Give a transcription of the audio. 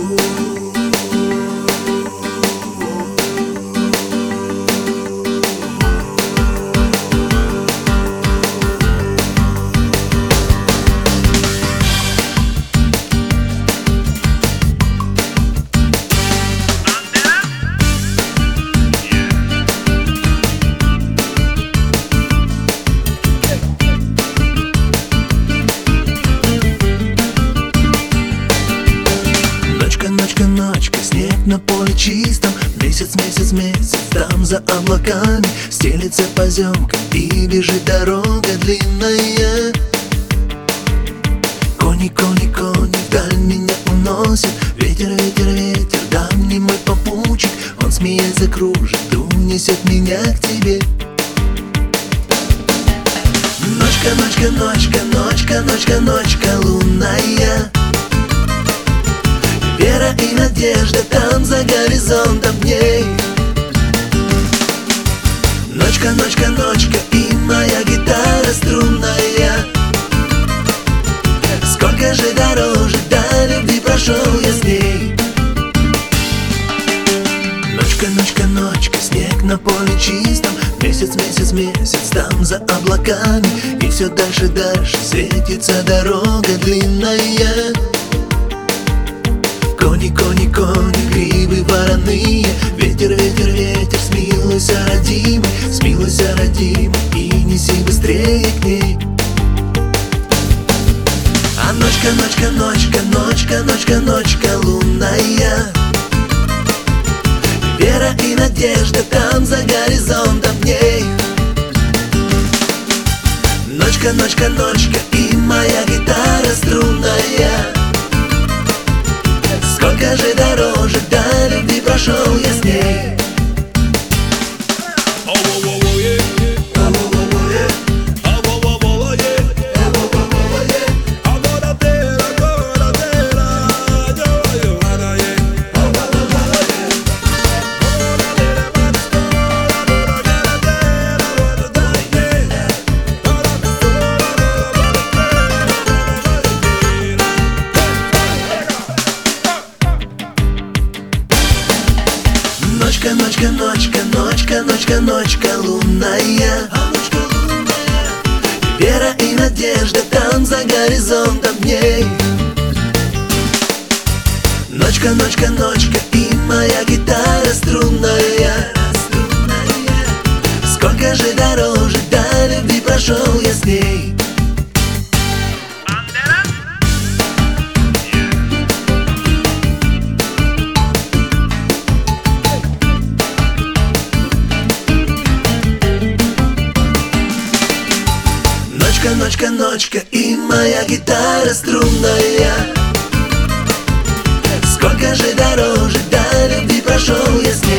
Ночка, снег на поле чистом, месяц, там за облаками стелится поземка и бежит дорога длинная. Кони вдаль меня уносит, ветер, давний мой попутчик. Он смеясь закружит, унесет меня к тебе. Ночка лунная, вера и надежда там за горизонтом дней. Ночка, и моя гитара струнная. Сколько же дорожек до любви прошел я с ней. Ночка, снег на поле чистом, месяц, там за облаками. И все дальше светится дорога длинная. Кони, грибы вороные, ветер, смилуйся, родимый, и неси быстрее к ней. А ночка лунная, вера и надежда там за горизонтом дней. Ночка, и моя гитара струнная. Сколько же дорожек до любви прошел я с ней. Ночка лунная, вера и надежда там за горизонтом дней. Ночка, и моя гитара струнная. Сколько же дорожек до любви прошел я с ней. Ночка, и моя гитара струнная. Сколько же дорожек до любви прошел я с ней.